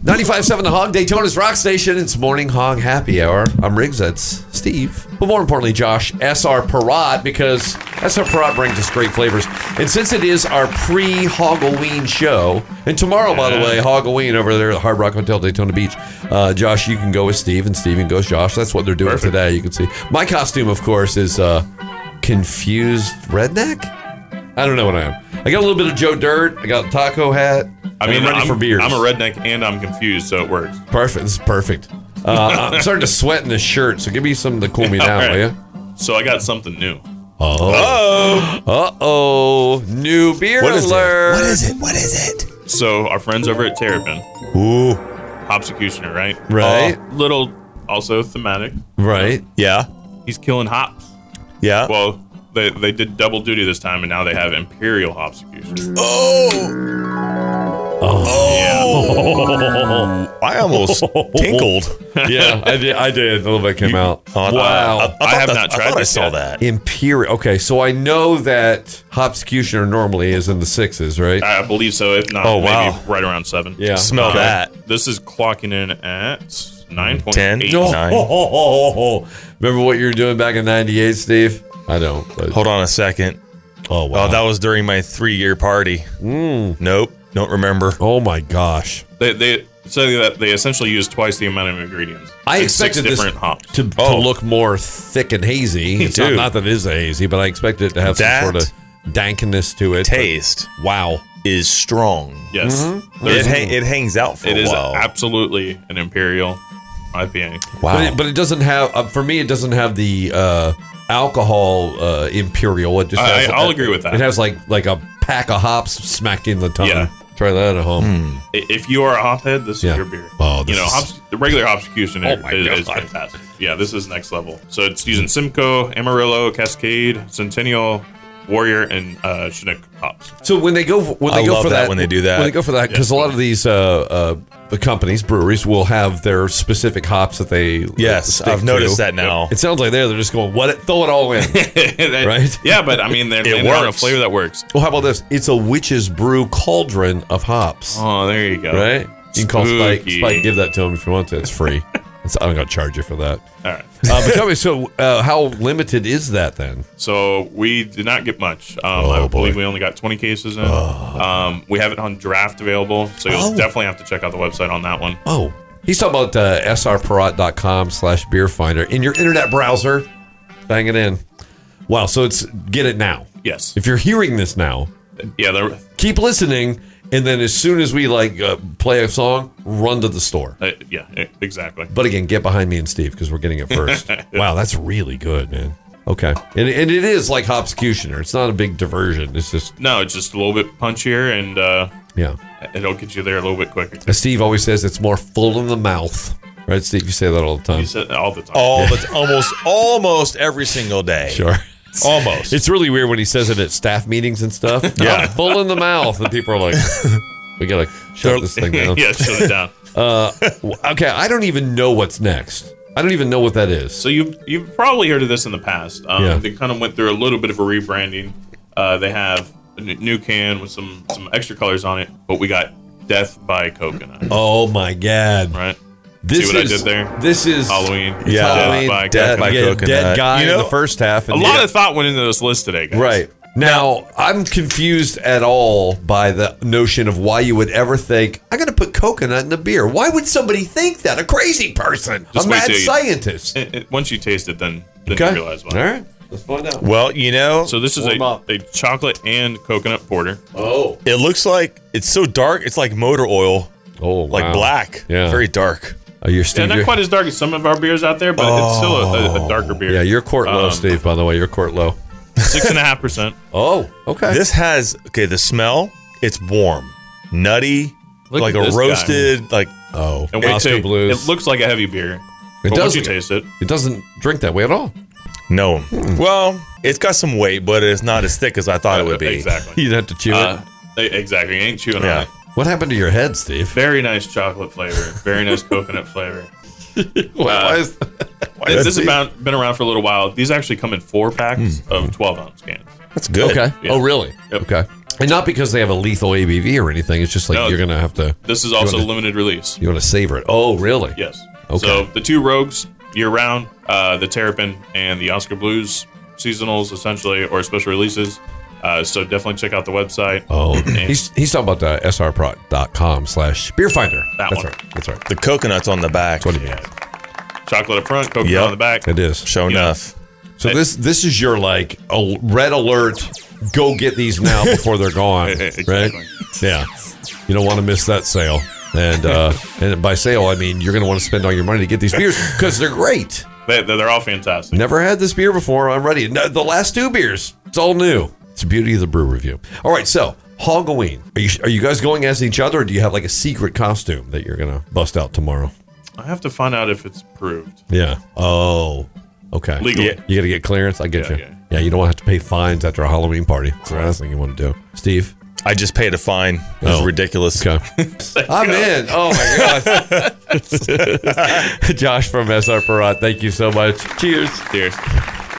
95.7 The Hog, Daytona's Rock Station. It's Morning Hog Happy Hour. I'm Riggs. That's Steve. But more importantly, Josh, S.R. Perrott, because S.R. Perrott brings us great flavors. And since it is our pre-Hogoween show, and tomorrow, by the way, Hogoween over there at the Hard Rock Hotel, Daytona Beach, Josh, you can go with Steve, and Steven goes Josh. That's what they're doing today, you can see. My costume, of course, is confused redneck? I don't know what I am. I got a little bit of Joe Dirt. I got a taco hat. I'm ready for beers. I'm a redneck and I'm confused, so it works. Perfect. This is perfect. I'm starting to sweat in this shirt, so give me something to cool me down, will you? So I got something new. Uh-oh. New beer alert. What is it? So our friends over at Terrapin. Ooh. Hopsecutioner, right? Right. Little, also thematic. Right. Yeah. He's killing hops. Yeah. Well, they did double duty this time, and now they have Imperial Hopsecutioner. I almost tinkled. Yeah, I did. A little bit came out. Wow. I have not tried I this saw yet. that. Imperial. Okay, so I know that Hopsecutioner normally is in the 6s, right? I believe so. If not, maybe right around 7. Yeah. Smell that. This is clocking in at 9.8. 10. Nine. Remember what you were doing back in 98, Steve? I don't. But... Hold on a second. Oh, wow. Oh, that was during my 3-year party. Nope. Don't remember. Oh, my gosh. They say that they essentially use twice the amount of ingredients. I and expected 6 this different hops. to look more thick and hazy. It's Dude. not that it is a hazy, but I expected it to have That some sort of dankiness to it. Taste But, wow. is strong. Yes. It hangs out for It a is while. absolutely an Imperial IPA. Wow. But it doesn't have, for me, it doesn't have the alcohol Imperial. It just has, I'll agree with that. It has like a pack of hops smacked in the tongue. Yeah. Try that at home. If you are a hophead, this is your beer. Oh, this is... the regular Hopsecutioner Oh my is God. fantastic. Yeah, this is next level. So it's using Simcoe, Amarillo, Cascade, Centennial, Warrior, and Chinook hops. So when they go love for that that, when they do that. when they go for that, because a lot of these the companies, breweries, will have their specific hops that they Yes, stick I've noticed to. that now. It sounds like they're just going, throw it all in. Right? Yeah, but I mean, they're on a works. flavor that works. Well, how about this? It's a witch's brew cauldron of hops. Oh, there you go. Right? You can call Spike. Spooky. Spike, give that to him if you want to. It's free. I'm going to charge you for that. All right. But tell me, so how limited is that then? So we did not get much. I believe we only got 20 cases in. We have it on draft available, so you'll definitely have to check out the website on that one. Oh, he's talking about srperrott.com/beer finder in your internet browser. Bang it in. Wow, so it's get it now. Yes. If you're hearing this now, Yeah, keep listening, and then as soon as we play a song, run to the store. exactly. But again, get behind me and Steve because we're getting it first. Wow, that's really good, man. Okay, and it is like Hopsecutioner. It's not a big diversion. It's just No, it's just a little bit punchier, and yeah. it'll get you there a little bit quicker. As Steve always says, it's more full in the mouth, right, Steve? You say that all the time. You said it all the time. almost every single day. Sure. Almost. It's really weird when he says it at staff meetings and stuff. Yeah. Full in the mouth. And people are like, we got to shut this thing down. Yeah, shut it down. Okay, I don't even know what's next. I don't even know what that is. So you've probably heard of this in the past. Yeah. They kind of went through a little bit of a rebranding. They have a new can with some extra colors on it, but we got Death by Coconut. Oh, my God. Right? This See what is, I did there? This is Halloween. It's Halloween. Death by Yeah, Coconut. dead guy You in know, the first half. A And lot of thought went into this list today, guys. Right. Now, I'm confused at all by the notion of why you would ever think, I'm going to put coconut in a beer. Why would somebody think that? A crazy person. Just a wait mad till you- scientist. Once you taste it, then Okay. you realize why. All right. Let's find out. Well, So this is Warm up. a chocolate and coconut porter. Oh. it looks like it's so dark. It's like motor oil, Oh, like wow. black. Yeah. Very dark. You're Yeah, Steve. not quite as dark as some of our beers out there, but it's still a darker beer. Yeah, you're court low, Steve, by the way. You're court low. 6.5%. Oh, okay. This has the smell. It's warm, nutty, Look like at a this roasted, like Oh, And wait Oscar till Blues. it looks like a heavy beer. It But once does. you taste it, It doesn't drink that way at all. no. Well, it's got some weight, but it's not as thick as I thought it would be. Exactly. You'd have to chew it. Exactly. You ain't chewing Yeah. on it. What happened to your head, Steve? Very nice chocolate flavor. Very nice coconut flavor. Why is This has been around for a little while. These actually come in 4 packs of 12-ounce cans. That's good. Okay. Yeah. Oh, really? Yep. Okay. And not because they have a lethal ABV or anything. It's just like No, you're going to have to. This is also limited release. You want to savor it. Oh, really? Yes. Okay. So the 2 Rogues year round, the Terrapin and the Oscar Blues seasonals, essentially, or special releases. So definitely check out the website. Oh, he's talking about the srprot.com/beerfinder. That's one. right. That's right. The coconut's on the back. What do you mean? Chocolate up front, coconut Yep. on the back. It is. Sure enough. So this is your like a red alert. Go get these now before they're gone. Exactly. Right? Yeah. You don't want to miss that sale. And by sale I mean you're going to want to spend all your money to get these beers because they're great. They're all fantastic. Never had this beer before. I'm ready. No, the last 2 beers. It's all new. It's the beauty of the brew review. All right, so Halloween. Are you guys going as each other, or do you have like a secret costume that you're gonna bust out tomorrow? I have to find out if it's approved. Yeah. Oh. Okay. Legally. Yeah. You got to get clearance. I get Yeah, you. yeah. Yeah. You don't want to have to pay fines after a Halloween party. That's the last thing you want to do. Steve. I just paid a fine. It was ridiculous. Okay. I'm in. Oh my god. Josh from SR Parrot. Thank you so much. Cheers. Cheers.